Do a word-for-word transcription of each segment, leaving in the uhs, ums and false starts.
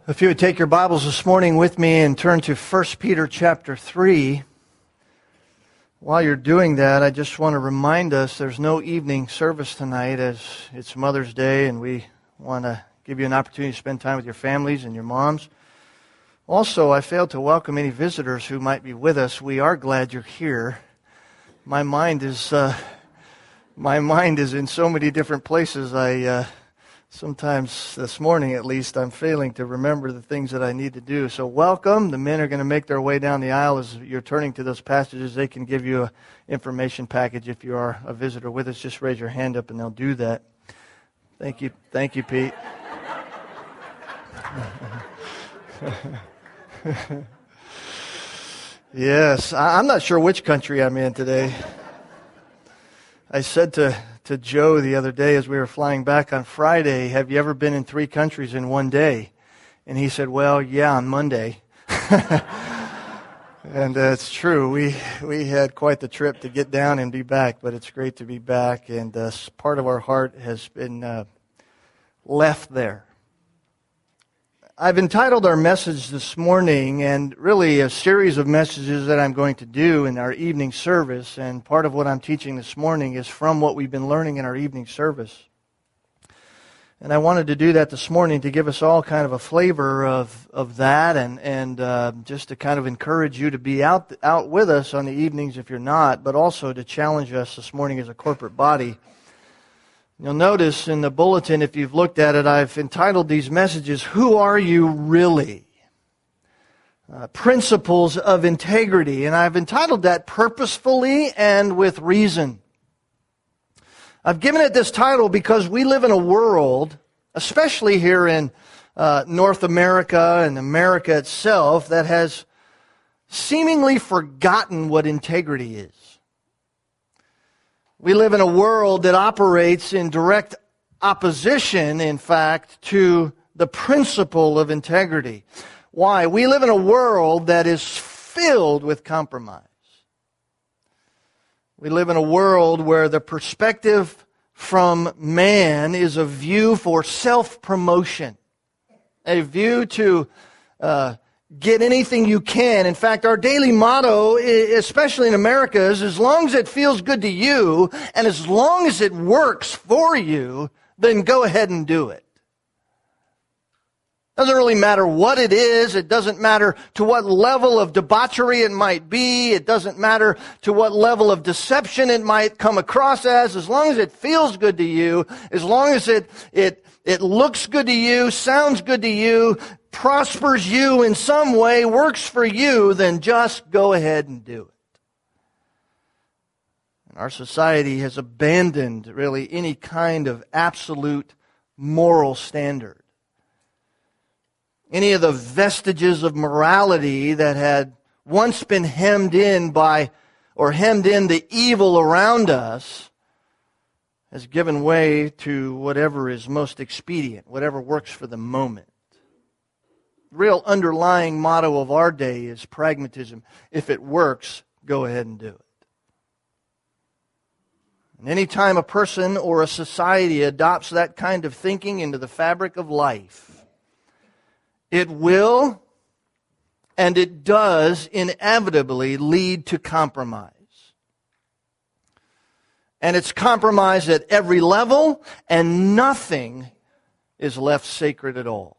If you would take your Bibles this morning with me and turn to First Peter chapter three. While you're doing that, I just want to remind us there's no evening service tonight as it's Mother's Day, and we want to give you an opportunity to spend time with your families and your moms. Also, I failed to welcome any visitors who might be with us. We are glad you're here. My mind is uh, my mind is in so many different places. I uh, Sometimes, this morning at least, I'm failing to remember the things that I need to do. So welcome. The men are going to make their way down the aisle as you're turning to those passages. They can give you an information package if you are a visitor with us. Just raise your hand up and they'll do that. Thank you. Thank you, Pete. Yes, I'm not sure which country I'm in today. I said to... to Joe the other day as we were flying back on Friday, have you ever been in three countries in one day? And he said, well, yeah, on Monday. And uh, it's true. We we had quite the trip to get down and be back, but it's great to be back. And uh, part of our heart has been uh, left there. I've entitled our message this morning, and really a series of messages that I'm going to do in our evening service, and part of what I'm teaching this morning is from what we've been learning in our evening service. And I wanted to do that this morning to give us all kind of a flavor of, of that, and, and uh, just to kind of encourage you to be out, out with us on the evenings if you're not, but also to challenge us this morning as a corporate body. You'll notice in the bulletin, if you've looked at it, I've entitled these messages, Who Are You Really? Uh, Principles of Integrity. And I've entitled that purposefully and with reason. I've given it this title because we live in a world, especially here in uh, North America and America itself, that has seemingly forgotten what integrity is. We live in a world that operates in direct opposition, in fact, to the principle of integrity. Why? We live in a world that is filled with compromise. We live in a world where the perspective from man is a view for self-promotion, a view to uh, get anything you can. In fact, our daily motto, especially in America, is as long as it feels good to you and as long as it works for you, then go ahead and do it. Doesn't really matter what it is. It doesn't matter to what level of debauchery it might be. It doesn't matter to what level of deception it might come across as. As long as it feels good to you, as long as it, it, it looks good to you, sounds good to you, prospers you in some way, works for you, then just go ahead and do it. And our society has abandoned really any kind of absolute moral standard. Any of the vestiges of morality that had once been hemmed in by, or hemmed in the evil around us, has given way to whatever is most expedient, whatever works for the moment. The real underlying motto of our day is pragmatism. If it works, go ahead and do it. And any time a person or a society adopts that kind of thinking into the fabric of life, it will and it does inevitably lead to compromise. And it's compromise at every level, and nothing is left sacred at all.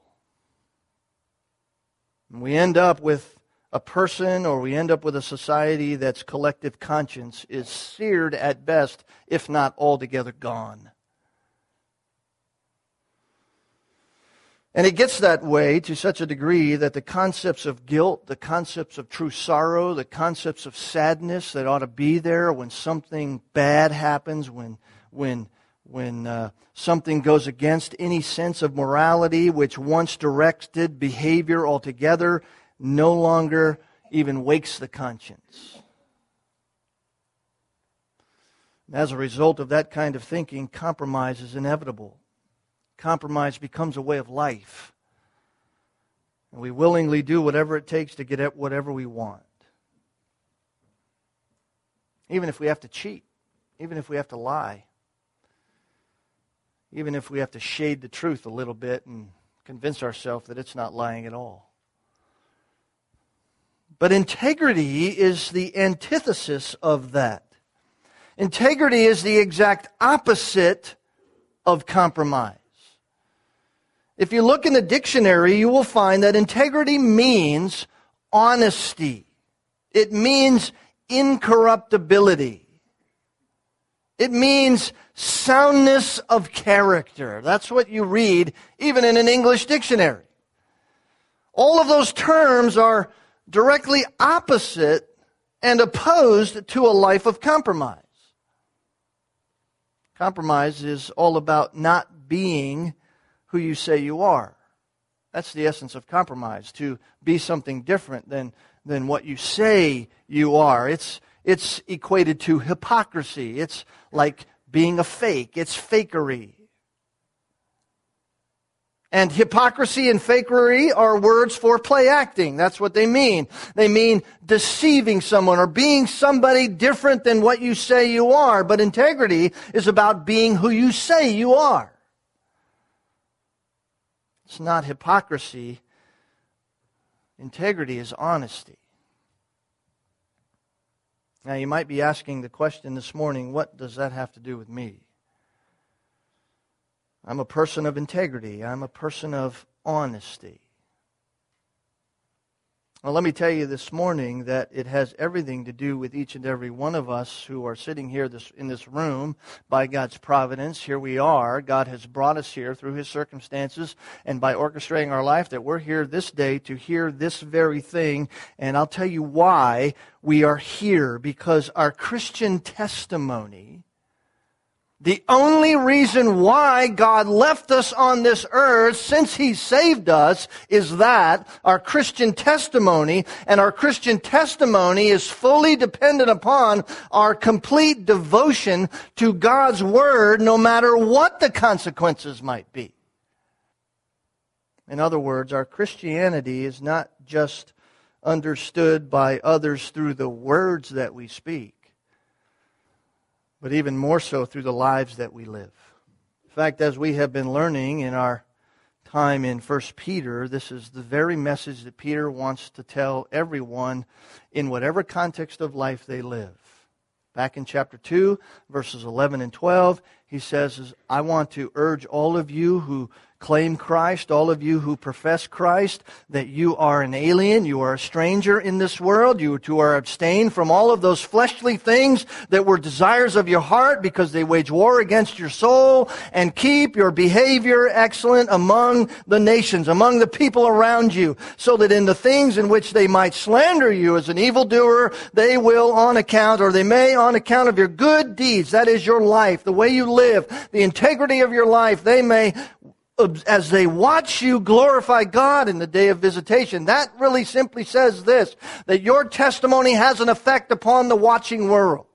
And we end up with a person, or we end up with a society that's collective conscience is seared at best, if not altogether gone. And it gets that way to such a degree that the concepts of guilt, the concepts of true sorrow, the concepts of sadness that ought to be there when something bad happens, when when when uh, something goes against any sense of morality which once directed behavior altogether, no longer even wakes the conscience. And as a result of that kind of thinking, compromise is inevitable. Compromise becomes a way of life. And we willingly do whatever it takes to get at whatever we want. Even if we have to cheat. Even if we have to lie. Even if we have to shade the truth a little bit and convince ourselves that it's not lying at all. But integrity is the antithesis of that. Integrity is the exact opposite of compromise. If you look in the dictionary, you will find that integrity means honesty. It means incorruptibility. It means soundness of character. That's what you read even in an English dictionary. All of those terms are directly opposite and opposed to a life of compromise. Compromise is all about not being who you say you are. That's the essence of compromise, to be something different than, than what you say you are. It's, it's equated to hypocrisy. It's like being a fake. It's fakery. And hypocrisy and fakery are words for play acting. That's what they mean. They mean deceiving someone or being somebody different than what you say you are. But integrity is about being who you say you are. It's not hypocrisy. Integrity is honesty. Now you might be asking the question this morning, what does that have to do with me? I'm a person of integrity. I'm a person of honesty. Well, let me tell you this morning that it has everything to do with each and every one of us who are sitting here this, in this room by God's providence. Here we are. God has brought us here through His circumstances and by orchestrating our life that we're here this day to hear this very thing. And I'll tell you why we are here. Because our Christian testimony, the only reason why God left us on this earth since He saved us is that our Christian testimony, and our Christian testimony is fully dependent upon our complete devotion to God's Word, no matter what the consequences might be. In other words, our Christianity is not just understood by others through the words that we speak, but even more so through the lives that we live. In fact, as we have been learning in our time in First Peter, this is the very message that Peter wants to tell everyone in whatever context of life they live. Back in chapter two, verses eleven and twelve, he says, I want to urge all of you who claim Christ, all of you who profess Christ, that you are an alien, you are a stranger in this world, you two are abstained from all of those fleshly things that were desires of your heart because they wage war against your soul, and keep your behavior excellent among the nations, among the people around you, so that in the things in which they might slander you as an evildoer, they will on account, or they may on account of your good deeds, that is your life, the way you live, the integrity of your life, they may, as they watch you glorify God in the day of visitation. That really simply says this, that your testimony has an effect upon the watching world.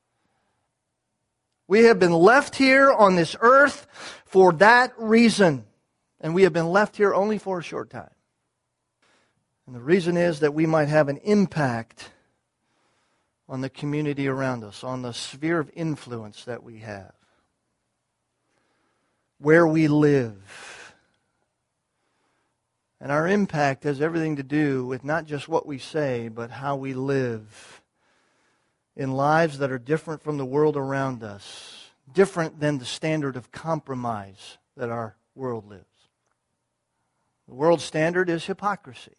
We have been left here on this earth for that reason. And we have been left here only for a short time. And the reason is that we might have an impact on the community around us, on the sphere of influence that we have, where we live. And our impact has everything to do with not just what we say, but how we live in lives that are different from the world around us, different than the standard of compromise that our world lives. The world's standard is hypocrisy.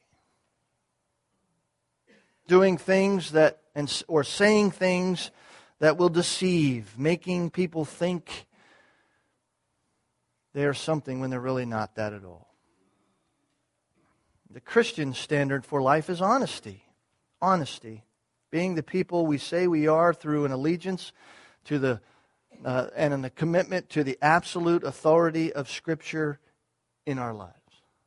Doing things that, and or saying things that will deceive, making people think they are something when they're really not that at all. The Christian standard for life is honesty. Honesty. Being the people we say we are through an allegiance to the uh, and in a commitment to the absolute authority of Scripture in our lives.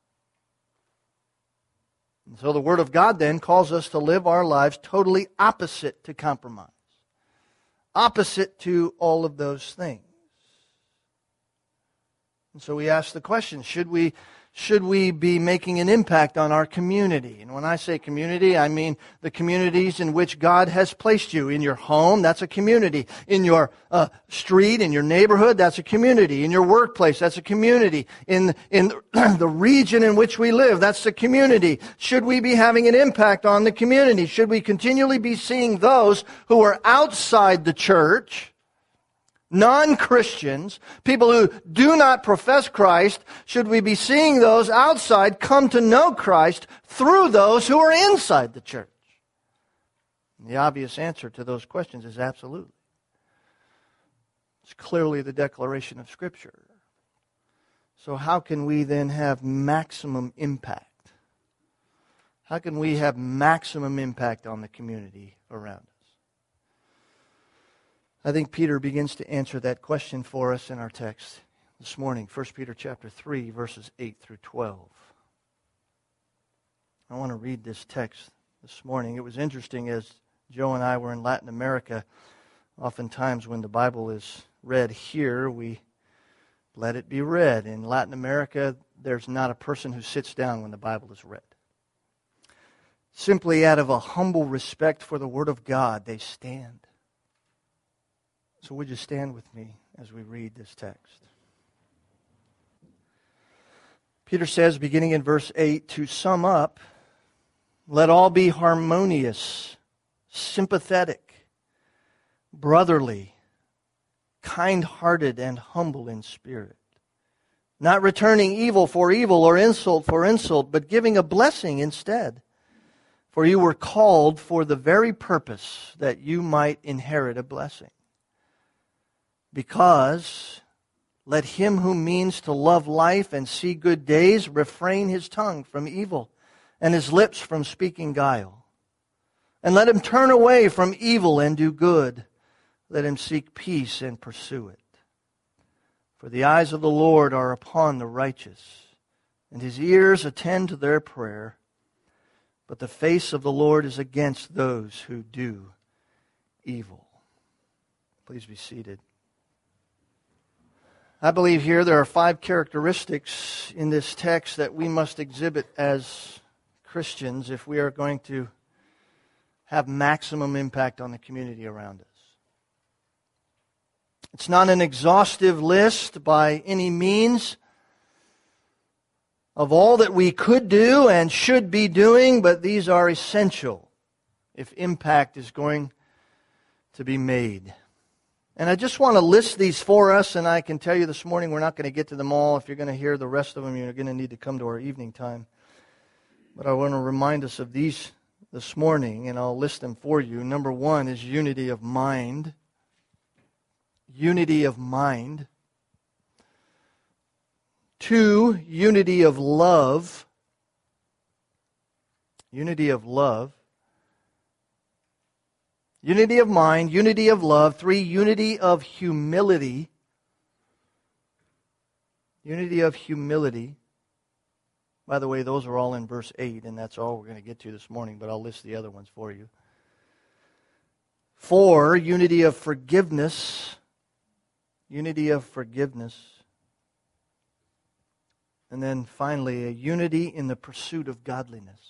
And so the Word of God then calls us to live our lives totally opposite to compromise. Opposite to all of those things. And so we ask the question, should we, should we be making an impact on our community? And when I say community, I mean the communities in which God has placed you. In your home, that's a community. In your uh, street, in your neighborhood, that's a community. In your workplace, that's a community. In, in the region in which we live, that's a community. Should we be having an impact on the community? Should we continually be seeing those who are outside the church, non-Christians, people who do not profess Christ, should we be seeing those outside come to know Christ through those who are inside the church? And the obvious answer to those questions is absolutely. It's clearly the declaration of Scripture. So how can we then have maximum impact? How can we have maximum impact on the community around us? I think Peter begins to answer that question for us in our text this morning. First Peter chapter three, verses eight through twelve. I want to read this text this morning. It was interesting as Joe and I were in Latin America. Oftentimes when the Bible is read here, we let it be read. In Latin America, there's not a person who sits down when the Bible is read. Simply out of a humble respect for the Word of God, they stand. So would you stand with me as we read this text? Peter says, beginning in verse eight, to sum up, let all be harmonious, sympathetic, brotherly, kind-hearted, and humble in spirit, not returning evil for evil or insult for insult, but giving a blessing instead. For you were called for the very purpose that you might inherit a blessing. Because let him who means to love life and see good days refrain his tongue from evil and his lips from speaking guile. And let him turn away from evil and do good. Let him seek peace and pursue it. For the eyes of the Lord are upon the righteous, and his ears attend to their prayer. But the face of the Lord is against those who do evil. Please be seated. I believe here there are five characteristics in this text that we must exhibit as Christians if we are going to have maximum impact on the community around us. It's not an exhaustive list by any means of all that we could do and should be doing, but these are essential if impact is going to be made. And I just want to list these for us, and I can tell you this morning we're not going to get to them all. If you're going to hear the rest of them, you're going to need to come to our evening time. But I want to remind us of these this morning, and I'll list them for you. Number one is unity of mind. Unity of mind. Two, unity of love. Unity of love. Unity of mind, unity of love. Three, unity of humility. Unity of humility. By the way, those are all in verse eight, and that's all we're going to get to this morning, but I'll list the other ones for you. Four, unity of forgiveness. Unity of forgiveness. And then finally, a unity in the pursuit of godliness.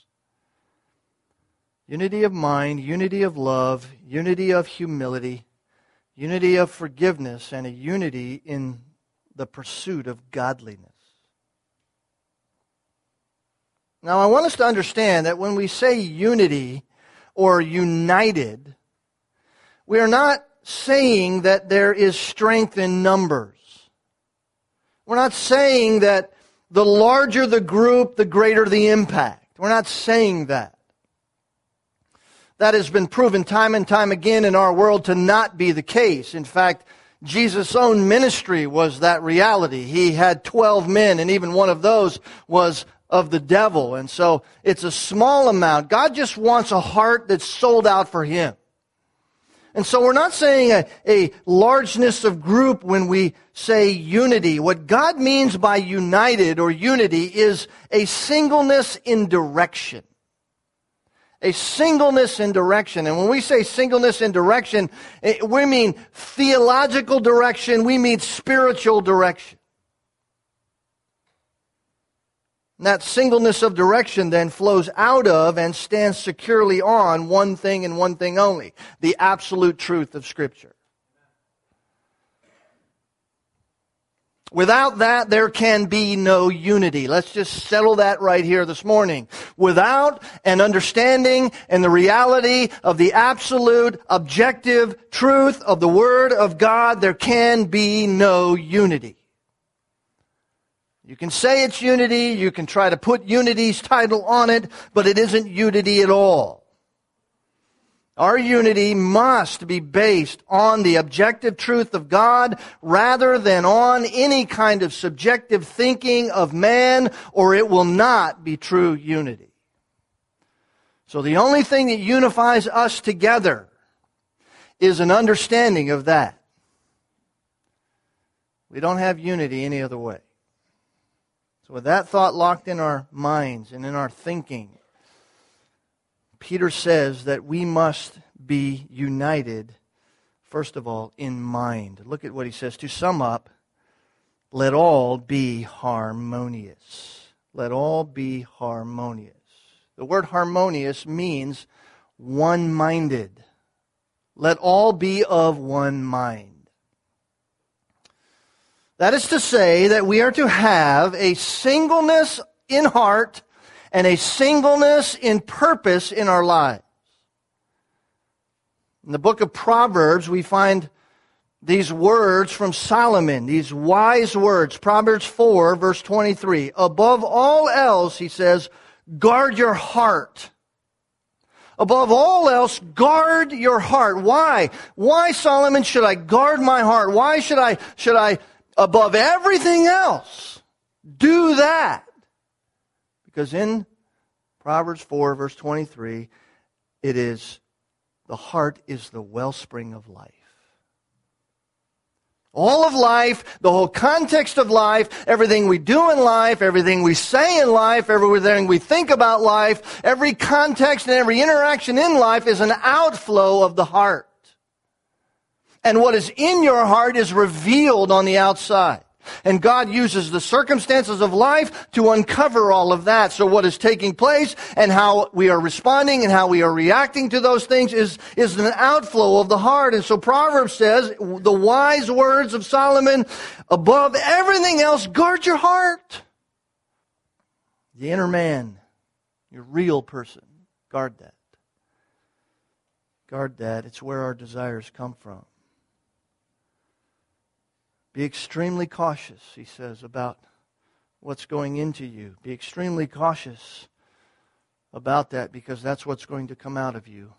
Unity of mind, unity of love, unity of humility, unity of forgiveness, and a unity in the pursuit of godliness. Now, I want us to understand that when we say unity or united, we are not saying that there is strength in numbers. We're not saying that the larger the group, the greater the impact. We're not saying that. That has been proven time and time again in our world to not be the case. In fact, Jesus' own ministry was that reality. He had twelve men, and even one of those was of the devil. And so it's a small amount. God just wants a heart that's sold out for Him. And so we're not saying a, a largeness of group when we say unity. What God means by united or unity is a singleness in direction. A singleness in direction. And when we say singleness in direction, we mean theological direction, we mean spiritual direction. And that singleness of direction then flows out of and stands securely on one thing and one thing only, the absolute truth of Scripture. Without that, there can be no unity. Let's just settle that right here this morning. Without an understanding and the reality of the absolute, objective truth of the Word of God, there can be no unity. You can say it's unity, you can try to put unity's title on it, but it isn't unity at all. Our unity must be based on the objective truth of God rather than on any kind of subjective thinking of man, or it will not be true unity. So the only thing that unifies us together is an understanding of that. We don't have unity any other way. So with that thought locked in our minds and in our thinking, Peter says that we must be united, first of all, in mind. Look at what he says. To sum up, let all be harmonious. Let all be harmonious. The word harmonious means one-minded. Let all be of one mind. That is to say that we are to have a singleness in heart and a singleness in purpose in our lives. In the book of Proverbs, we find these words from Solomon, these wise words. Proverbs four, verse twenty-three. Above all else, he says, guard your heart. Above all else, guard your heart. Why? Why, Solomon, should I guard my heart? Why should I, should I, above everything else, do that? Because in Proverbs four, verse twenty-three, it is, the heart is the wellspring of life. All of life, the whole context of life, everything we do in life, everything we say in life, everything we think about life, every context and every interaction in life is an outflow of the heart. And what is in your heart is revealed on the outside. And God uses the circumstances of life to uncover all of that. So what is taking place and how we are responding and how we are reacting to those things is, is an outflow of the heart. And so Proverbs says, the wise words of Solomon, above everything else, guard your heart. The inner man, your real person, guard that. Guard that. It's where our desires come from. Be extremely cautious, he says, about what's going into you. Be extremely cautious about that because that's what's going to come out of you.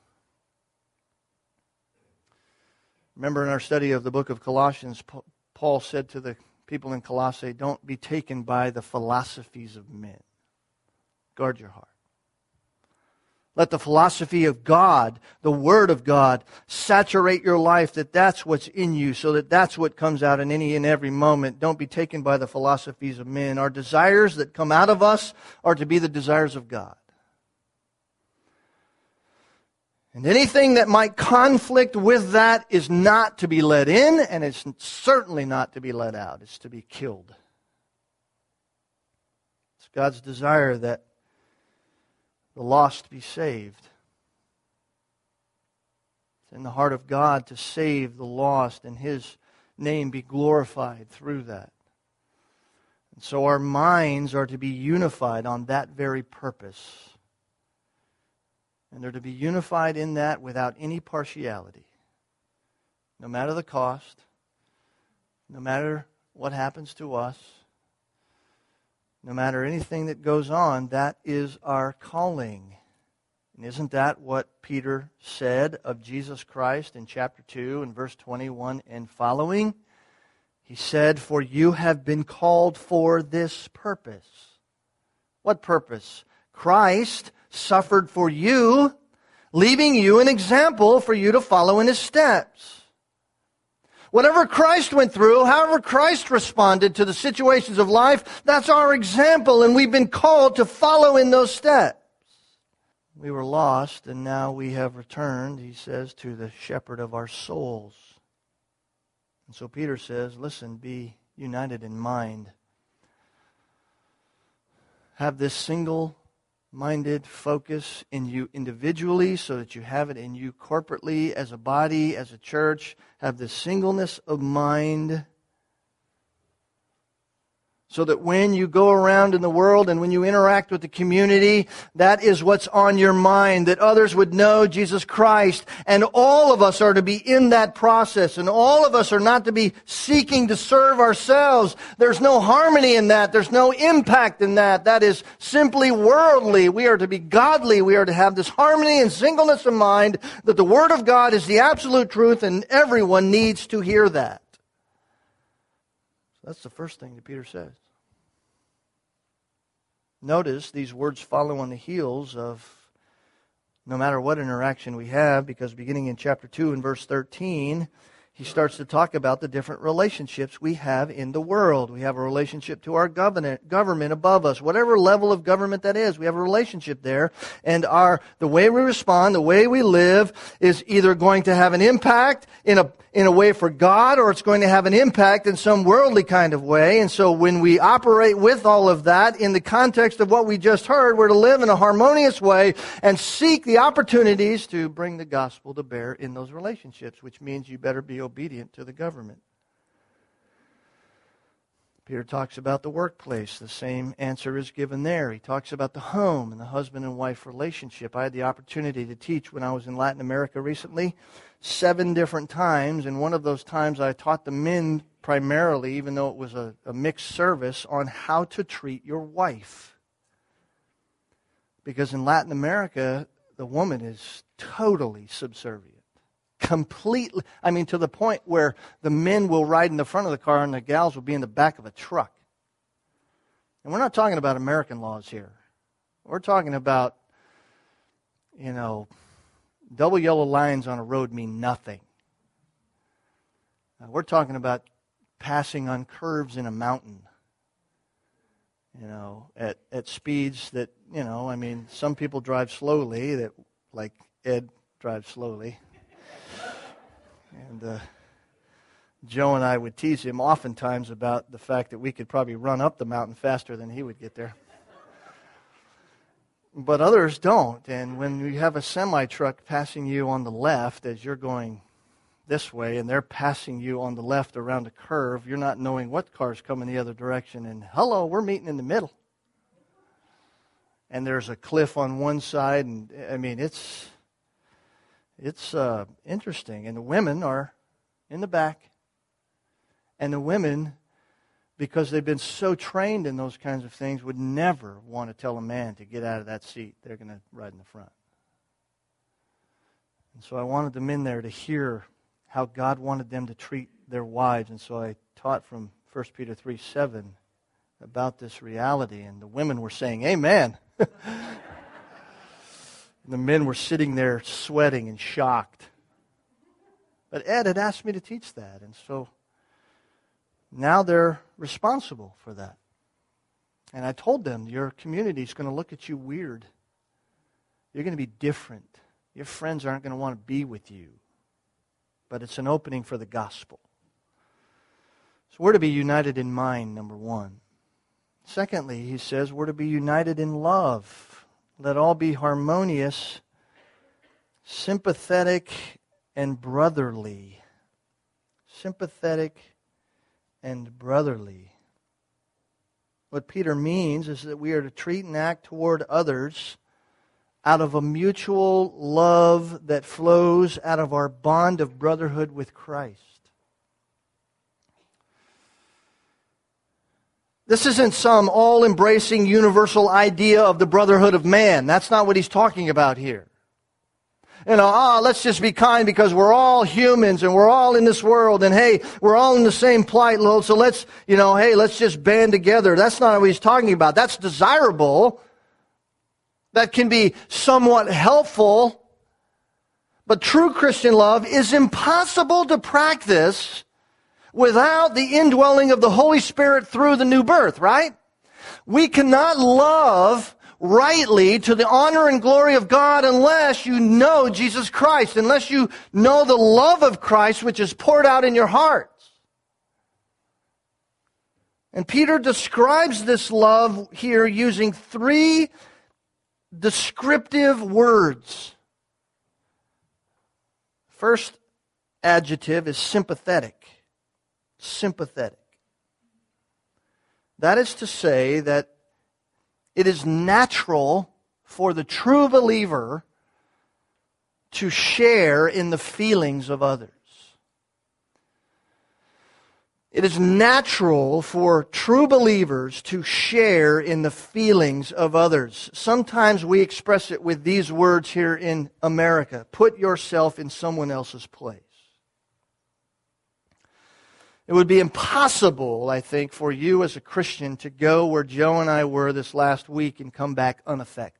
Remember in our study of the book of Colossians, Paul said to the people in Colossae, don't be taken by the philosophies of men. Guard your heart. Let the philosophy of God, the Word of God, saturate your life, that that's what's in you, so that that's what comes out in any and every moment. Don't be taken by the philosophies of men. Our desires that come out of us are to be the desires of God. And anything that might conflict with that is not to be let in, and it's certainly not to be let out. It's to be killed. It's God's desire that the lost be saved. It's in the heart of God to save the lost and His name be glorified through that. And so our minds are to be unified on that very purpose. And they're to be unified in that without any partiality. No matter the cost, no matter what happens to us, no matter anything that goes on, that is our calling. And isn't that what Peter said of Jesus Christ in chapter two and verse twenty-one and following? He said, for you have been called for this purpose. What purpose? Christ suffered for you, leaving you an example for you to follow in His steps. Whatever Christ went through, however Christ responded to the situations of life, that's our example, and we've been called to follow in those steps. We were lost, and now we have returned, he says, to the shepherd of our souls. And so Peter says, listen, be united in mind. have this single-minded focus in you individually so that you have it in you corporately as a body, as a church. Have this singleness of mind so that when you go around in the world and when you interact with the community, that is what's on your mind, that others would know Jesus Christ. And all of us are to be in that process, and all of us are not to be seeking to serve ourselves. There's no harmony in that. There's no impact in that. That is simply worldly. We are to be godly. We are to have this harmony and singleness of mind that the Word of God is the absolute truth, and everyone needs to hear that. That's the first thing that Peter says. Notice these words follow on the heels of no matter what interaction we have, because beginning in chapter two and verse thirteen, he starts to talk about the different relationships we have in the world. We have a relationship to our government, government above us, whatever level of government that is. We have a relationship there, and our the way we respond, the way we live, is either going to have an impact in a in a way for God, or it's going to have an impact in some worldly kind of way. And so when we operate with all of that in the context of what we just heard, we're to live in a harmonious way and seek the opportunities to bring the gospel to bear in those relationships, which means you better be obedient to the government. Peter talks about the workplace. The same answer is given there. He talks about the home and the husband and wife relationship. I had the opportunity to teach when I was in Latin America recently, seven different times, and one of those times I taught the men primarily, even though it was a, a mixed service, on how to treat your wife. Because in Latin America, the woman is totally subservient. Completely, I mean, to the point where the men will ride in the front of the car and the gals will be in the back of a truck. And we're not talking about American laws here. We're talking about, you know, double yellow lines on a road mean nothing. Uh, we're talking about passing on curves in a mountain, you know, at, at speeds that, you know, I mean, some people drive slowly, that like Ed drives slowly. And uh, Joe and I would tease him oftentimes about the fact that we could probably run up the mountain faster than he would get there. But others don't. And when you have a semi-truck passing you on the left as you're going this way, and they're passing you on the left around a curve, you're not knowing what car's coming the other direction. And hello, we're meeting in the middle. And there's a cliff on one side, and I mean, it's... It's uh, interesting. And the women are in the back. And the women, because they've been so trained in those kinds of things, would never want to tell a man to get out of that seat. They're going to ride in the front. And so I wanted the men there to hear how God wanted them to treat their wives. And so I taught from First Peter three seven about this reality. And the women were saying, amen. The men were sitting there sweating and shocked. But Ed had asked me to teach that, and so now they're responsible for that. And I told them, your community is going to look at you weird. You're going to be different. Your friends aren't going to want to be with you. But it's an opening for the gospel. So we're to be united in mind, number one. Secondly, he says we're to be united in love. Let all be harmonious, sympathetic, and brotherly. Sympathetic and brotherly. What Peter means is that we are to treat and act toward others out of a mutual love that flows out of our bond of brotherhood with Christ. This isn't some all-embracing universal idea of the brotherhood of man. That's not what he's talking about here. You know, ah, let's just be kind because we're all humans and we're all in this world, and hey, we're all in the same plight, so let's, you know, hey, let's just band together. That's not what he's talking about. That's desirable. That can be somewhat helpful. But true Christian love is impossible to practice without the indwelling of the Holy Spirit through the new birth, right? We cannot love rightly to the honor and glory of God unless you know Jesus Christ, unless you know the love of Christ which is poured out in your hearts. And Peter describes this love here using three descriptive words. First adjective is sympathetic. Sympathetic. That is to say that it is natural for the true believer to share in the feelings of others. It is natural for true believers to share in the feelings of others. Sometimes we express it with these words here in America. Put yourself in someone else's place. It would be impossible, I think, for you as a Christian to go where Joe and I were this last week and come back unaffected.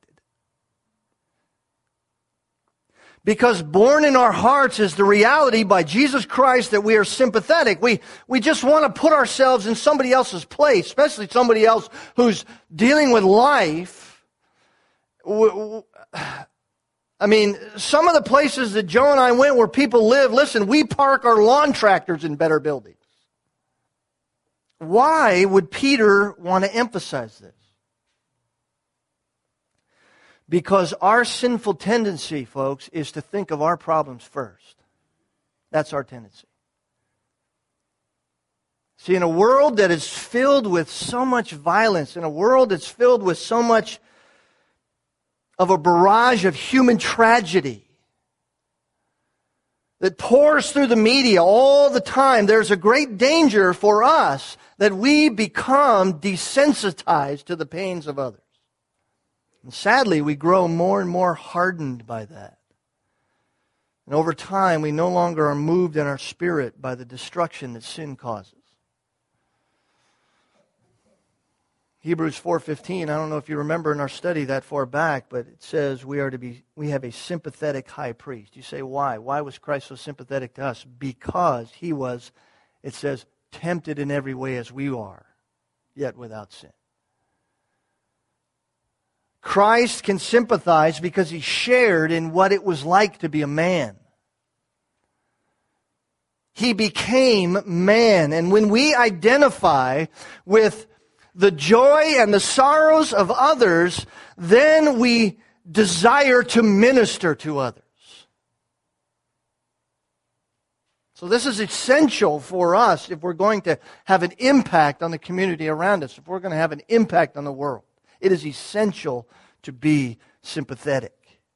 Because born in our hearts is the reality by Jesus Christ that we are sympathetic. We, we just want to put ourselves in somebody else's place, especially somebody else who's dealing with life. I mean, some of the places that Joe and I went where people live, listen, we park our lawn tractors in better buildings. Why would Peter want to emphasize this? Because our sinful tendency, folks, is to think of our problems first. That's our tendency. See, in a world that is filled with so much violence, in a world that's filled with so much of a barrage of human tragedy that pours through the media all the time, there's a great danger for us that we become desensitized to the pains of others. And sadly, we grow more and more hardened by that. And over time, we no longer are moved in our spirit by the destruction that sin causes. Hebrews four fifteen, I don't know if you remember in our study that far back, but it says we are to be we have a sympathetic high priest. You say, why? Why was Christ so sympathetic to us? Because he was, it says, tempted in every way as we are, yet without sin. Christ can sympathize because he shared in what it was like to be a man. He became man. And when we identify with the joy and the sorrows of others, then we desire to minister to others. So this is essential for us if we're going to have an impact on the community around us, if we're going to have an impact on the world. It is essential to be sympathetic.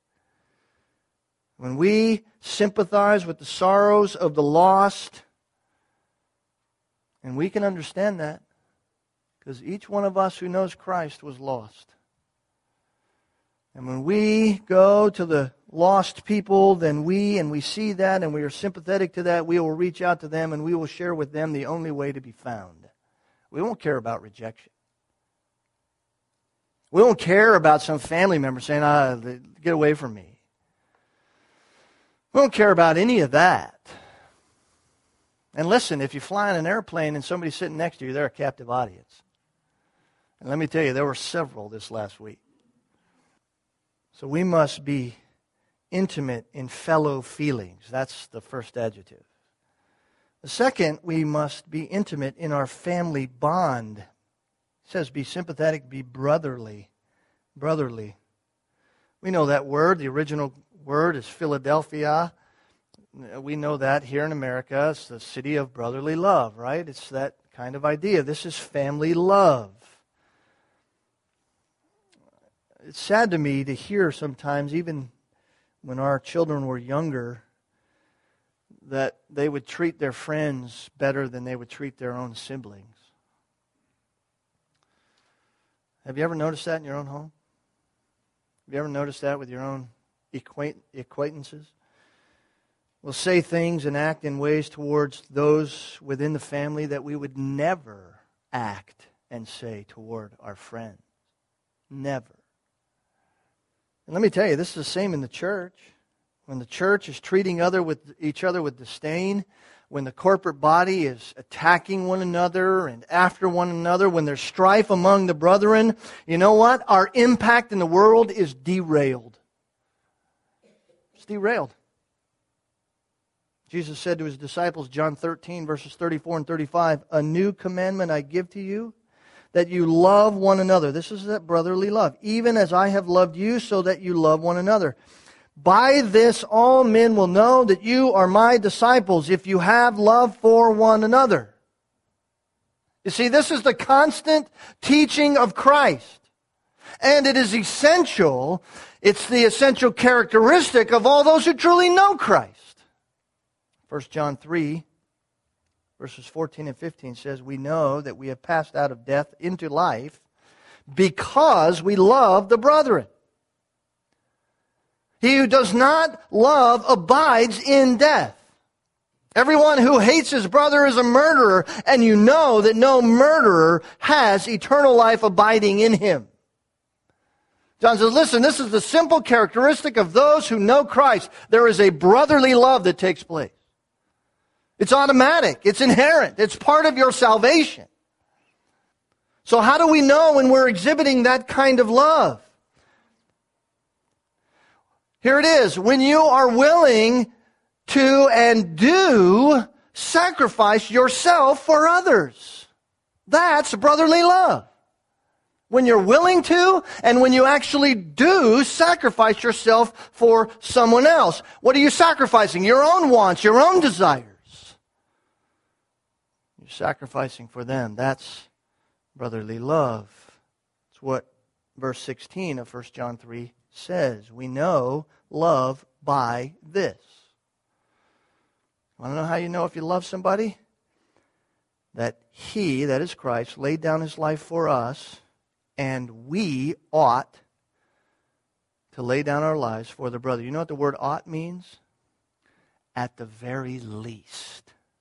When we sympathize with the sorrows of the lost, and we can understand that, because each one of us who knows Christ was lost. And when we go to the lost people, then we, and we see that, and we are sympathetic to that, we will reach out to them, and we will share with them the only way to be found. We won't care about rejection. We don't care about some family member saying, ah, get away from me. We don't care about any of that. And listen, if you fly in an airplane and somebody's sitting next to you, they're a captive audience. And let me tell you, there were several this last week. So we must be intimate in fellow feelings. That's the first adjective. The second, we must be intimate in our family bond. It says be sympathetic, be brotherly. Brotherly. We know that word. The original word is Philadelphia. We know that here in America. It's the city of brotherly love, right? It's that kind of idea. This is family love. It's sad to me to hear sometimes, even when our children were younger, that they would treat their friends better than they would treat their own siblings. Have you ever noticed that in your own home? Have you ever noticed that with your own acquaintances? We'll say things and act in ways towards those within the family that we would never act and say toward our friends. Never. And let me tell you, this is the same in the church. When the church is treating other with each other with disdain, when the corporate body is attacking one another and after one another, when there's strife among the brethren, you know what? Our impact in the world is derailed. It's derailed. Jesus said to his disciples, John thirteen, verses thirty-four and thirty-five, "A new commandment I give to you, that you love one another." This is that brotherly love. "Even as I have loved you, so that you love one another. By this all men will know that you are my disciples, if you have love for one another." You see, this is the constant teaching of Christ. And it is essential, it's the essential characteristic of all those who truly know Christ. First John three, verses fourteen and fifteen says, "We know that we have passed out of death into life because we love the brethren. He who does not love abides in death. Everyone who hates his brother is a murderer, and you know that no murderer has eternal life abiding in him." John says, listen, this is the simple characteristic of those who know Christ. There is a brotherly love that takes place. It's automatic. It's inherent. It's part of your salvation. So how do we know when we're exhibiting that kind of love? Here it is. When you are willing to and do sacrifice yourself for others. That's brotherly love. When you're willing to and when you actually do sacrifice yourself for someone else. What are you sacrificing? Your own wants, your own desires. You're sacrificing for them. That's brotherly love. It's what verse sixteen of First John three says. We know love by this. Want to know how you know if you love somebody? That He, that is Christ, laid down His life for us, and we ought to lay down our lives for the brother. You know what the word ought means? At the very least.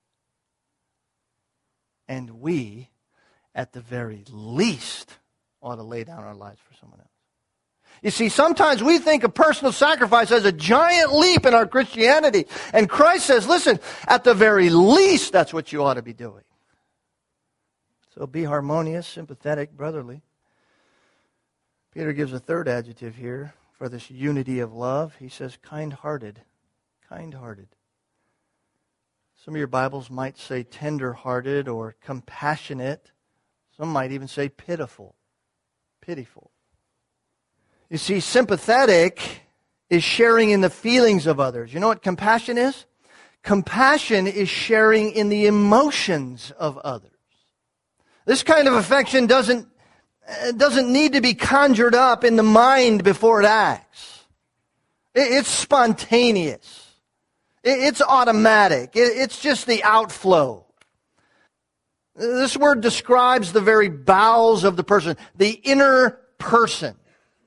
And we, at the very least, ought to lay down our lives for someone else. You see, sometimes we think of personal sacrifice as a giant leap in our Christianity. And Christ says, listen, at the very least, that's what you ought to be doing. So be harmonious, sympathetic, brotherly. Peter gives a third adjective here for this unity of love. He says kind-hearted. Kind-hearted. Some of your Bibles might say tender-hearted or compassionate. Some might even say pitiful. Pitiful. You see, sympathetic is sharing in the feelings of others. You know what compassion is? Compassion is sharing in the emotions of others. This kind of affection doesn't, doesn't need to be conjured up in the mind before it acts. It's spontaneous. It's automatic. It's just the outflow. This word describes the very bowels of the person, the inner person.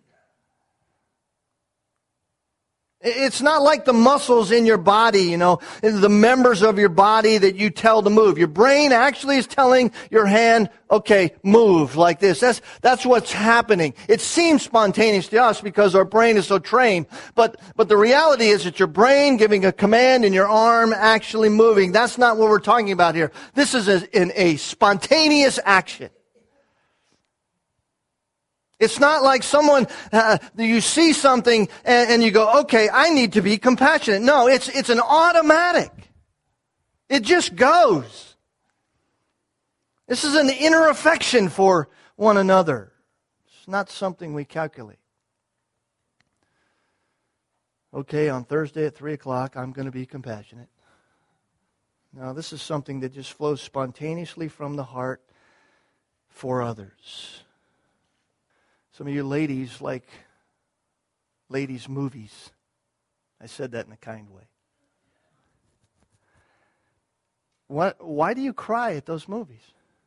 It's not like the muscles in your body, you know, the members of your body that you tell to move. Your brain actually is telling your hand, okay, move like this. That's, that's what's happening. It seems spontaneous to us because our brain is so trained. But, but the reality is it's your brain giving a command and your arm actually moving. That's not what we're talking about here. This is a, in a spontaneous action. It's not like someone, uh, you see something and, and you go, okay, I need to be compassionate. No, it's, it's an automatic. It just goes. This is an inner affection for one another. It's not something we calculate. Okay, on Thursday at three o'clock, I'm going to be compassionate. Now, this is something that just flows spontaneously from the heart for others. Some of you ladies like ladies' movies. I said that in a kind way. What, why do you cry at those movies?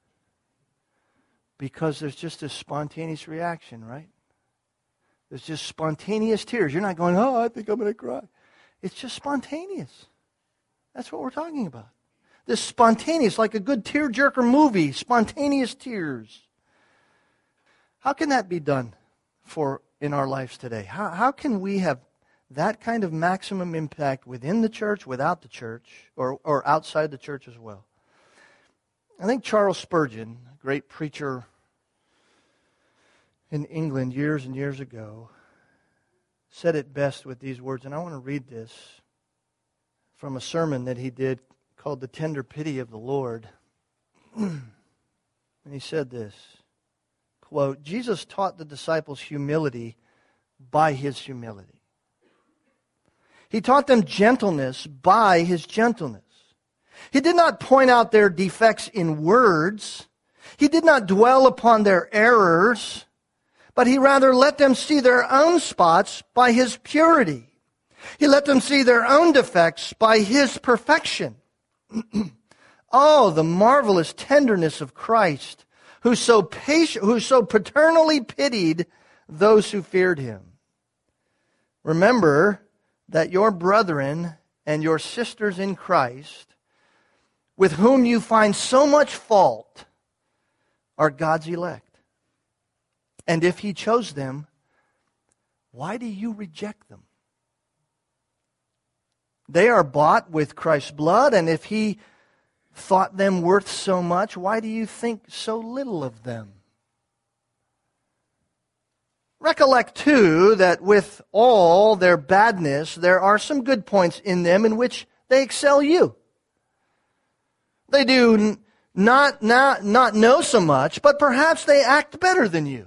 Because there's just a spontaneous reaction, right? There's just spontaneous tears. You're not going, oh, I think I'm going to cry. It's just spontaneous. That's what we're talking about. This spontaneous, like a good tearjerker movie, spontaneous tears. How can that be done for in our lives today? How, how can we have that kind of maximum impact within the church, without the church, or, or outside the church as well? I think Charles Spurgeon, a great preacher in England years and years ago, said it best with these words, and I want to read this from a sermon that he did called The Tender Pity of the Lord. And he said this, quote, Jesus taught the disciples humility by his humility. He taught them gentleness by his gentleness. He did not point out their defects in words. He did not dwell upon their errors, but he rather let them see their own spots by his purity. He let them see their own defects by his perfection. Oh, the marvelous tenderness of Christ, who so patient, who so paternally pitied those who feared him. Remember that your brethren and your sisters in Christ, with whom you find so much fault, are God's elect. And if he chose them, why do you reject them? They are bought with Christ's blood, and if he thought them worth so much, why do you think so little of them? Recollect, too, that with all their badness, there are some good points in them in which they excel you. They do not, not, not know so much, but perhaps they act better than you.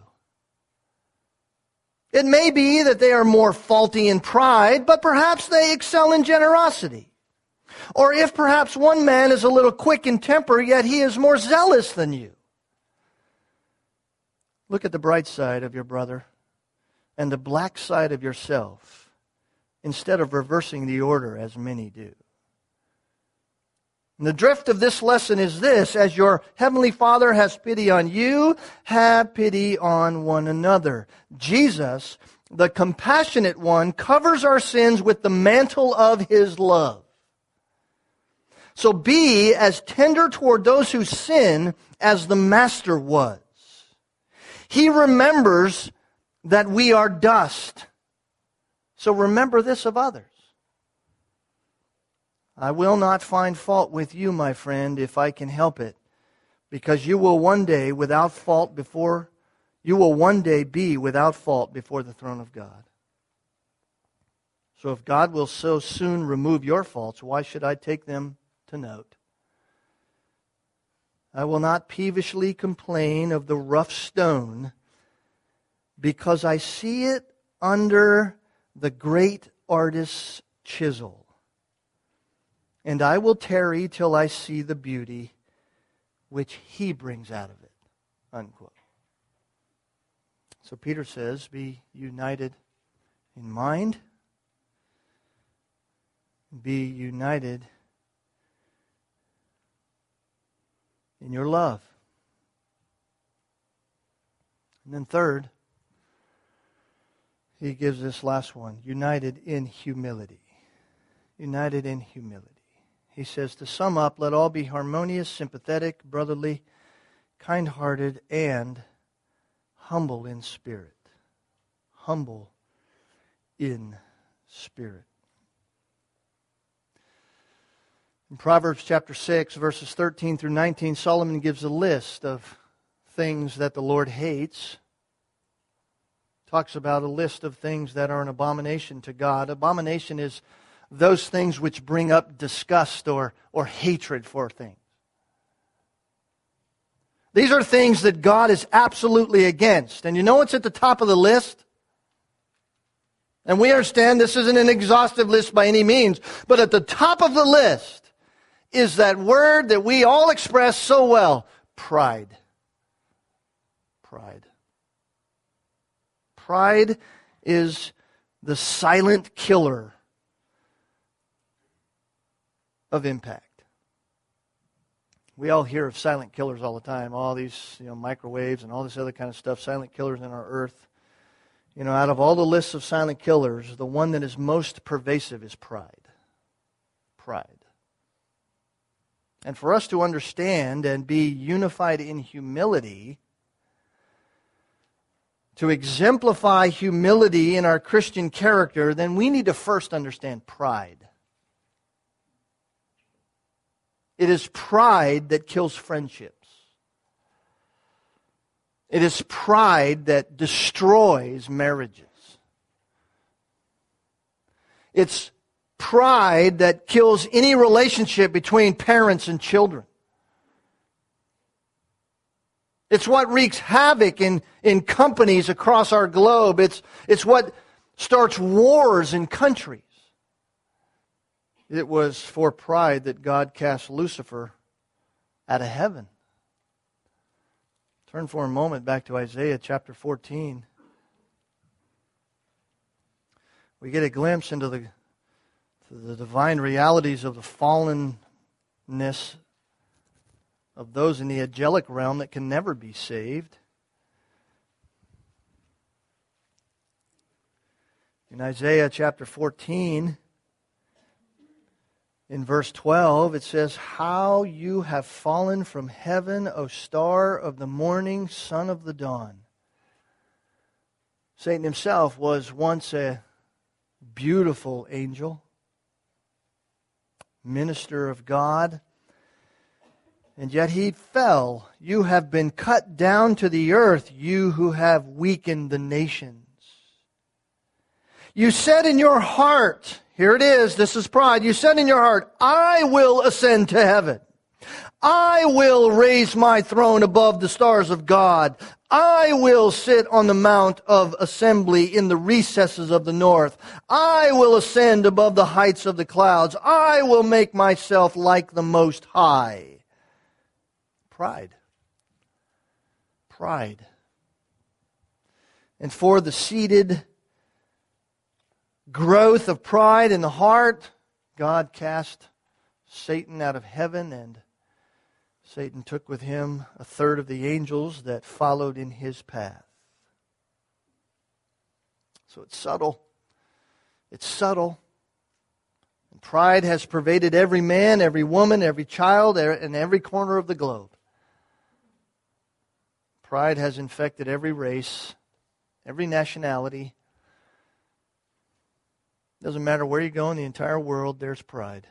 It may be that they are more faulty in pride, but perhaps they excel in generosity. Or if perhaps one man is a little quick in temper, yet he is more zealous than you. Look at the bright side of your brother and the black side of yourself, instead of reversing the order as many do. And the drift of this lesson is this: as your heavenly Father has pity on you, have pity on one another. Jesus, the compassionate one, covers our sins with the mantle of his love. So be as tender toward those who sin as the Master was. He remembers that we are dust. So remember this of others. I will not find fault with you, my friend, if I can help it, because you will one day without fault before you will one day be without fault before the throne of God. So if God will so soon remove your faults, why should I take them to note? I will not peevishly complain of the rough stone, because I see it under the great artist's chisel. And I will tarry till I see the beauty which he brings out of it. Unquote. So Peter says, be united in mind. Be united in your love. And then third, he gives this last one, united in humility. United in humility. He says, to sum up, let all be harmonious, sympathetic, brotherly, kind-hearted, and humble in spirit. Humble in spirit. In Proverbs chapter six, verses thirteen through nineteen, Solomon gives a list of things that the Lord hates. Talks about a list of things that are an abomination to God. Abomination is those things which bring up disgust or, or hatred for things. These are things that God is absolutely against. And you know what's at the top of the list? And we understand this isn't an exhaustive list by any means, but at the top of the list is that word that we all express so well, pride. Pride. Pride is the silent killer of impact. We all hear of silent killers all the time. All these, you know, microwaves and all this other kind of stuff. Silent killers in our earth. You know, out of all the lists of silent killers, the one that is most pervasive is pride. Pride. And for us to understand and be unified in humility, to exemplify humility in our Christian character, then we need to first understand pride. It is pride that kills friendships. It is pride that destroys marriages. It's pride that kills any relationship between parents and children. It's what wreaks havoc in, in companies across our globe. It's, it's what starts wars in countries. It was for pride that God cast Lucifer out of heaven. Turn for a moment back to Isaiah chapter fourteen. We get a glimpse into the, the divine realities of the fallenness of those in the angelic realm that can never be saved. In Isaiah chapter fourteen, in verse twelve, it says, "How you have fallen from heaven, O star of the morning, son of the dawn." Satan himself was once a beautiful angel, minister of God, and yet he fell. "You have been cut down to the earth, you who have weakened the nations. You said in your heart," here it is, this is pride. "You said in your heart, I will ascend to heaven. I will raise my throne above the stars of God. I will sit on the mount of assembly in the recesses of the north. I will ascend above the heights of the clouds. I will make myself like the Most High." Pride. Pride. And for the seated growth of pride in the heart, God cast Satan out of heaven, and Satan took with him a third of the angels that followed in his path. So it's subtle. It's subtle. And pride has pervaded every man, every woman, every child, and every corner of the globe. Pride has infected every race, every nationality. Doesn't matter where you go in the entire world, there's pride.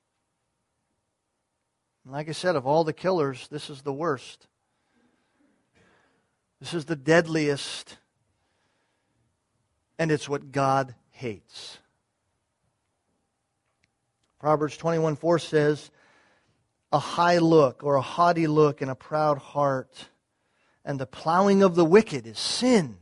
And like I said, of all the killers, this is the worst. This is the deadliest. And it's what God hates. Proverbs twenty-one four says, "A high look," or a haughty look, and a proud heart, and the plowing of the wicked is sin.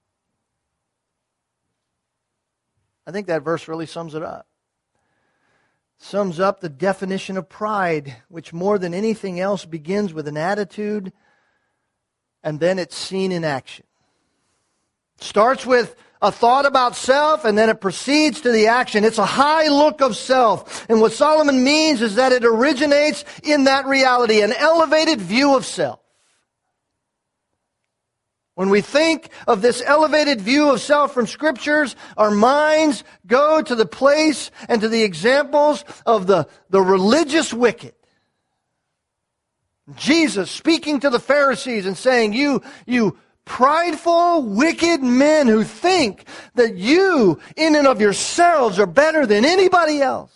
I think that verse really sums it up. Sums up the definition of pride, which more than anything else begins with an attitude, and then it's seen in action. Starts with a thought about self, and then it proceeds to the action. It's a high look of self. And what Solomon means is that it originates in that reality, an elevated view of self. When we think of this elevated view of self from Scriptures, our minds go to the place and to the examples of the, the religious wicked. Jesus speaking to the Pharisees and saying, you, you prideful, wicked men who think that you, in and of yourselves, are better than anybody else.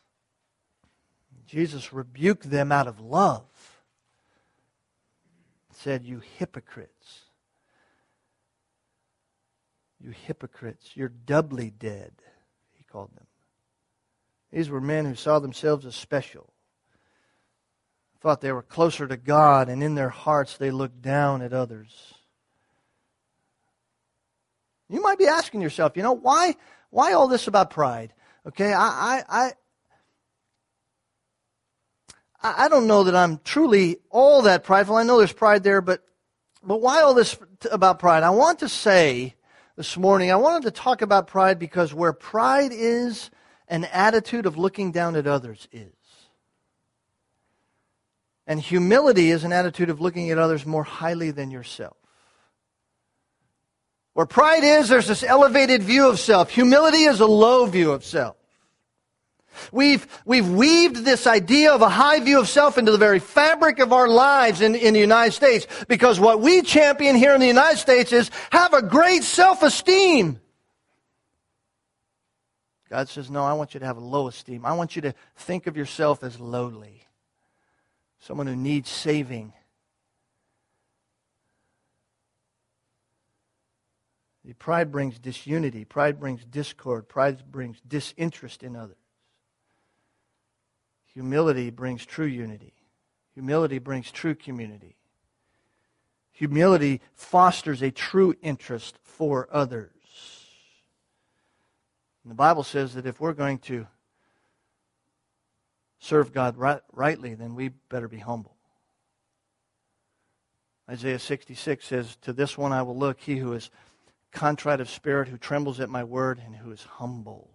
Jesus rebuked them out of love. He said, "You hypocrites. You hypocrites, you're doubly dead," he called them. These were men who saw themselves as special, thought they were closer to God, and in their hearts they looked down at others. You might be asking yourself, you know, why, why all this about pride? Okay, I, I, I, I don't know that I'm truly all that prideful. I know there's pride there, but, but why all this about pride? I want to say this morning, I wanted to talk about pride because where pride is, an attitude of looking down at others is. And humility is an attitude of looking at others more highly than yourself. Where pride is, there's this elevated view of self. Humility is a low view of self. We've, we've weaved this idea of a high view of self into the very fabric of our lives in, in the United States, because what we champion here in the United States is have a great self-esteem. God says, no, I want you to have a low esteem. I want you to think of yourself as lowly, someone who needs saving. Pride brings disunity. Pride brings discord. Pride brings disinterest in others. Humility brings true unity. Humility brings true community. Humility fosters a true interest for others. And the Bible says that if we're going to serve God right, rightly, then we better be humble. Isaiah sixty-six says, "To this one I will look, he who is contrite of spirit, who trembles at my word, and who is humble."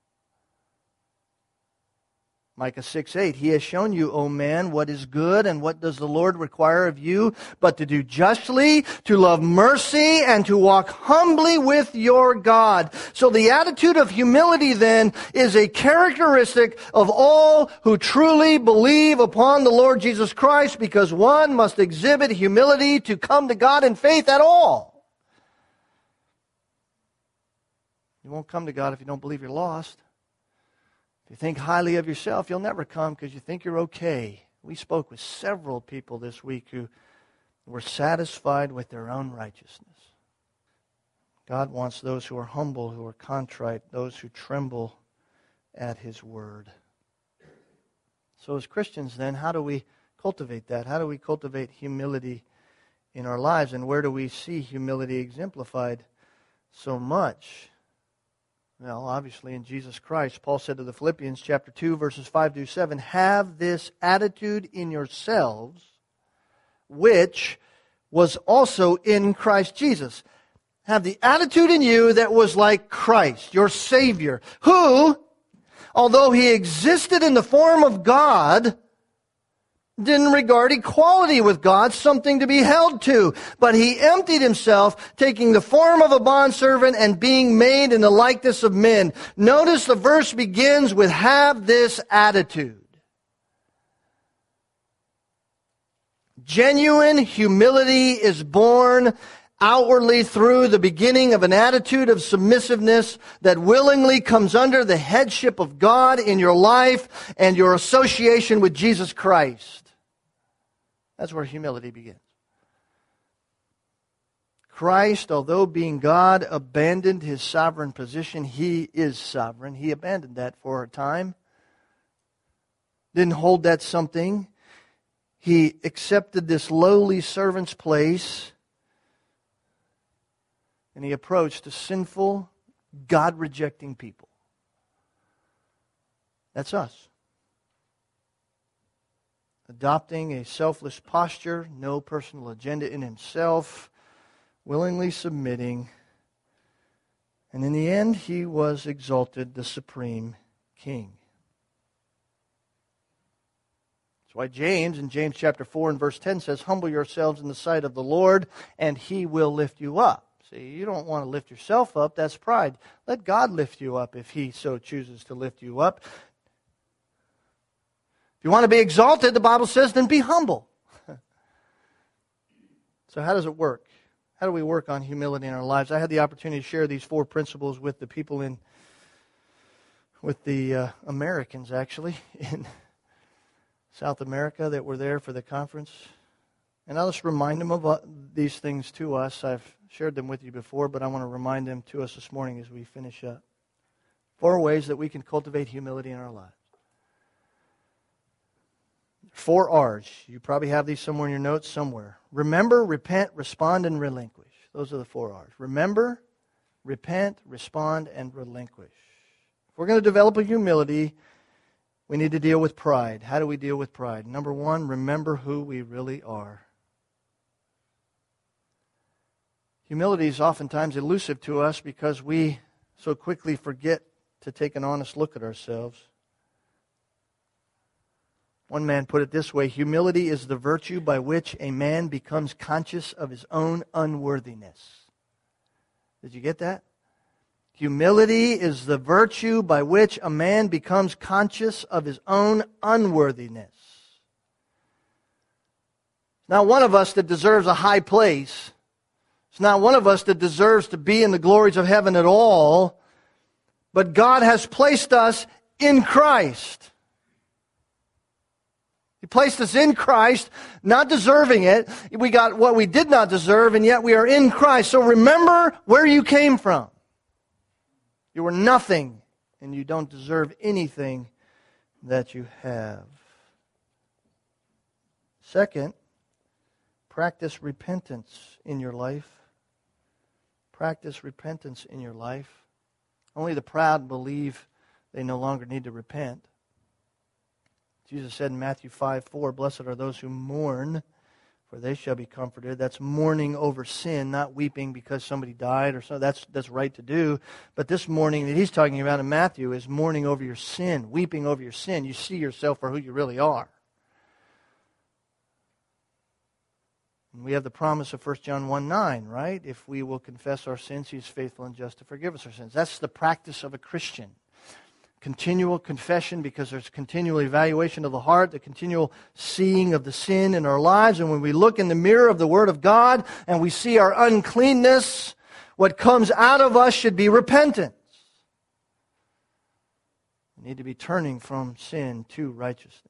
Micah six eight, "He has shown you, O man, what is good, and what does the Lord require of you, but to do justly, to love mercy, and to walk humbly with your God." So the attitude of humility then is a characteristic of all who truly believe upon the Lord Jesus Christ, because one must exhibit humility to come to God in faith at all. You won't come to God if you don't believe you're lost. If you think highly of yourself, you'll never come because you think you're okay. We spoke with several people this week who were satisfied with their own righteousness. God wants those who are humble, who are contrite, those who tremble at His word. So as Christians then, how do we cultivate that? How do we cultivate humility in our lives? And where do we see humility exemplified so much? Well, obviously in Jesus Christ. Paul said to the Philippians chapter two, verses five through seven, "Have this attitude in yourselves, which was also in Christ Jesus." Have the attitude in you that was like Christ, your Savior, who, although He existed in the form of God, didn't regard equality with God something to be held to, but He emptied Himself, taking the form of a bondservant and being made in the likeness of men. Notice the verse begins with "have this attitude." Genuine humility is born outwardly through the beginning of an attitude of submissiveness that willingly comes under the headship of God in your life and your association with Jesus Christ. That's where humility begins. Christ, although being God, abandoned His sovereign position. He is sovereign. He abandoned that for a time. Didn't hold that something. He accepted this lowly servant's place. And He approached a sinful, God-rejecting people. That's us. Adopting a selfless posture, no personal agenda in Himself, willingly submitting. And in the end, He was exalted the supreme King. That's why James, in James chapter four and verse ten says, "Humble yourselves in the sight of the Lord, and He will lift you up." See, you don't want to lift yourself up. That's pride. Let God lift you up if He so chooses to lift you up. If you want to be exalted, the Bible says, then be humble. So how does it work? How do we work on humility in our lives? I had the opportunity to share these four principles with the people in, with the uh, Americans actually, in South America that were there for the conference. And I'll just remind them of uh, these things to us. I've shared them with you before, but I want to remind them to us this morning as we finish up. Four ways that we can cultivate humility in our lives. Four R's. You probably have these somewhere in your notes somewhere. Remember, repent, respond, and relinquish. Those are the four R's. Remember, repent, respond, and relinquish. If we're going to develop a humility, we need to deal with pride. How do we deal with pride? Number one, remember who we really are. Humility is oftentimes elusive to us because we so quickly forget to take an honest look at ourselves. One man put it this way: humility is the virtue by which a man becomes conscious of his own unworthiness. Did you get that? Humility is the virtue by which a man becomes conscious of his own unworthiness. It's not one of us that deserves a high place. It's not one of us that deserves to be in the glories of heaven at all. But God has placed us in Christ. He placed us in Christ, not deserving it. We got what we did not deserve, and yet we are in Christ. So remember where you came from. You were nothing, and you don't deserve anything that you have. Second, practice repentance in your life. Practice repentance in your life. Only the proud believe they no longer need to repent. Jesus said in Matthew five four, "Blessed are those who mourn, for they shall be comforted." That's mourning over sin, not weeping because somebody died or so. That's that's right to do. But this mourning that he's talking about in Matthew is mourning over your sin, weeping over your sin. You see yourself for who you really are. And we have the promise of First John one nine, right? If we will confess our sins, He is faithful and just to forgive us our sins. That's the practice of a Christian. Continual confession, because there's continual evaluation of the heart, the continual seeing of the sin in our lives. And when we look in the mirror of the Word of God and we see our uncleanness, what comes out of us should be repentance. We need to be turning from sin to righteousness.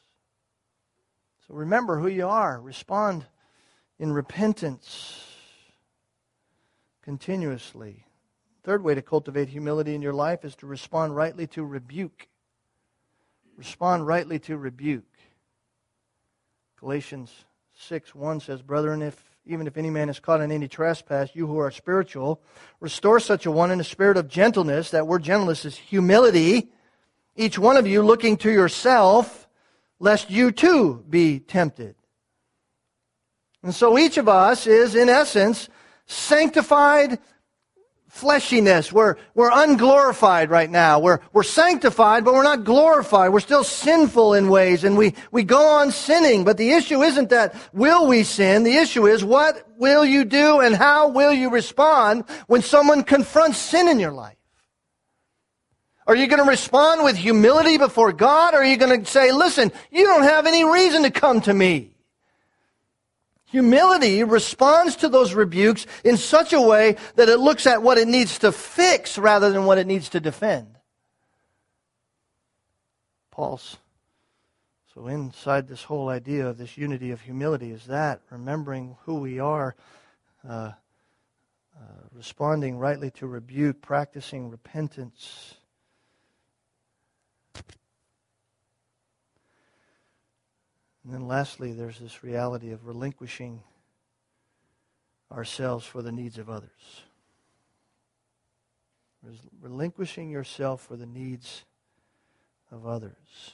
So remember who you are. Respond in repentance continuously. Third way to cultivate humility in your life is to respond rightly to rebuke. Respond rightly to rebuke. Galatians six one says, "Brethren, if even if any man is caught in any trespass, you who are spiritual, restore such a one in a spirit of gentleness." That word gentleness is humility. "Each one of you looking to yourself, lest you too be tempted." And so each of us is, in essence, sanctified fleshiness. We're, we're unglorified right now. We're, we're sanctified, but we're not glorified. We're still sinful in ways, and we, we go on sinning. But the issue isn't that will we sin. The issue is what will you do and how will you respond when someone confronts sin in your life? Are you going to respond with humility before God, or are you going to say, "Listen, you don't have any reason to come to me"? Humility responds to those rebukes in such a way that it looks at what it needs to fix rather than what it needs to defend. Paul's, so inside this whole idea of this unity of humility is that, remembering who we are, uh, uh, responding rightly to rebuke, practicing repentance. And then lastly, there's this reality of relinquishing ourselves for the needs of others. Relinquishing yourself for the needs of others.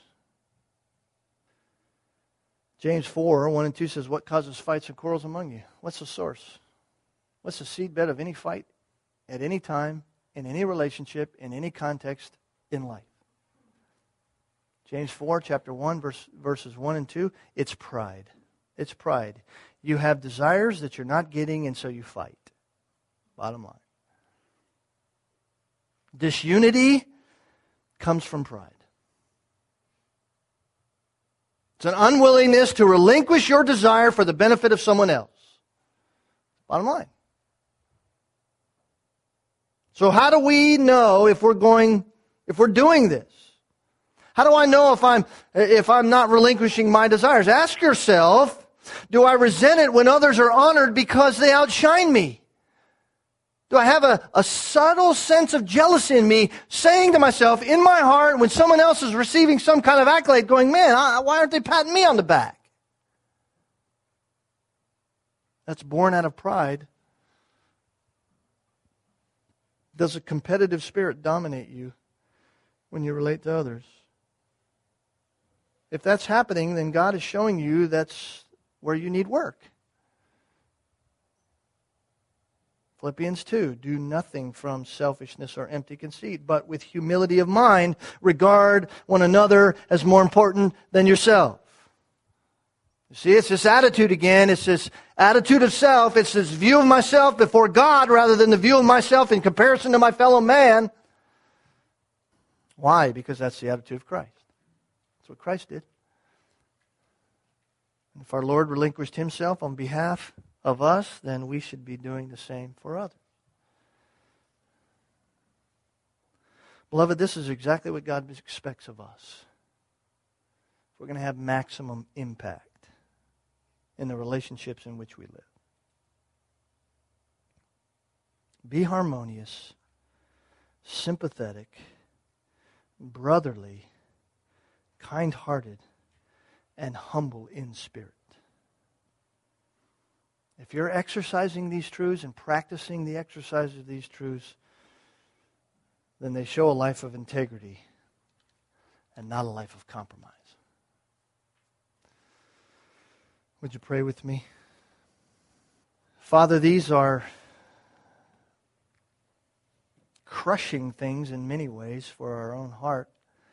James four, one and two says, "What causes fights and quarrels among you?" What's the source? What's the seedbed of any fight at any time, in any relationship, in any context in life? James four, chapter one, verse, verses one and two, it's pride. It's pride. You have desires that you're not getting, and so you fight. Bottom line. Disunity comes from pride. It's an unwillingness to relinquish your desire for the benefit of someone else. Bottom line. So how do we know if we're going, if we're doing this? How do I know if I'm if I'm not relinquishing my desires? Ask yourself, do I resent it when others are honored because they outshine me? Do I have a, a subtle sense of jealousy in me, saying to myself, in my heart, when someone else is receiving some kind of accolade, going, "Man, I, why aren't they patting me on the back?" That's born out of pride. Does a competitive spirit dominate you when you relate to others? If that's happening, then God is showing you that's where you need work. Philippians two, "Do nothing from selfishness or empty conceit, but with humility of mind, regard one another as more important than yourself." You see, it's this attitude again. It's this attitude of self. It's this view of myself before God rather than the view of myself in comparison to my fellow man. Why? Because that's the attitude of Christ. That's what Christ did. And if our Lord relinquished Himself on behalf of us, then we should be doing the same for others. Beloved, this is exactly what God expects of us. If we're going to have maximum impact in the relationships in which we live. Be harmonious, sympathetic, brotherly, kind-hearted, and humble in spirit. If you're exercising these truths and practicing the exercise of these truths, then they show a life of integrity and not a life of compromise. Would you pray with me? Father, these are crushing things in many ways for our own heart.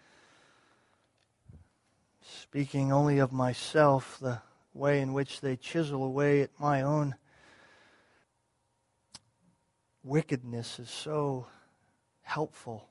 Speaking only of myself, the way in which they chisel away at my own wickedness is so helpful.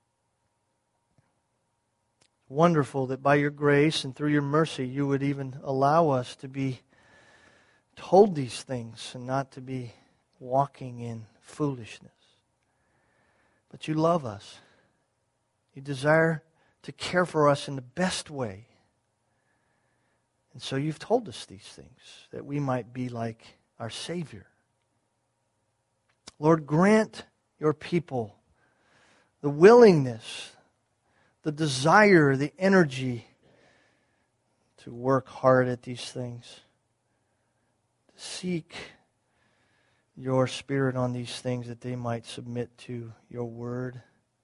Wonderful that by your grace and through your mercy you would even allow us to be told these things and not to be walking in foolishness. But you love us. You desire to care for us in the best way. And so you've told us these things, that we might be like our Savior. Lord, grant your people the willingness, the desire, the energy to work hard at these things, to seek your Spirit on these things, that they might submit to your word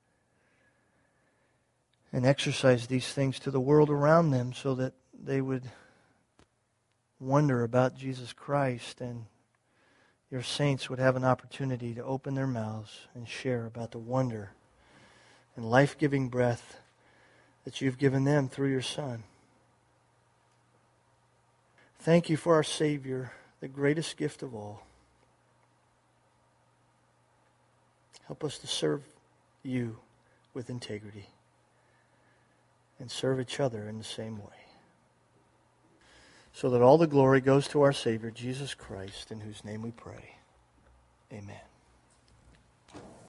and exercise these things to the world around them, so that they would wonder about Jesus Christ, and your saints would have an opportunity to open their mouths and share about the wonder and life-giving breath that you've given them through your Son. Thank you for our Savior, the greatest gift of all. Help us to serve you with integrity and serve each other in the same way, so that all the glory goes to our Savior, Jesus Christ, in whose name we pray. Amen.